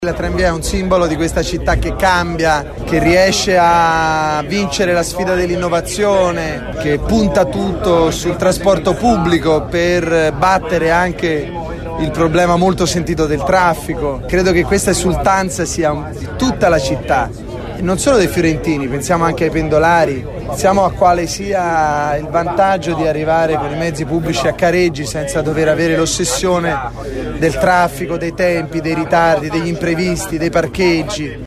La tranvia è un simbolo di questa città che cambia, che riesce a vincere la sfida dell'innovazione, che punta tutto sul trasporto pubblico per battere anche il problema molto sentito del traffico. Credo che questa esultanza sia di tutta la città, e non solo dei fiorentini, pensiamo anche ai pendolari, pensiamo a quale sia il vantaggio di arrivare con i mezzi pubblici a Careggi senza dover avere l'ossessione del traffico, dei tempi, dei ritardi, degli imprevisti, dei parcheggi.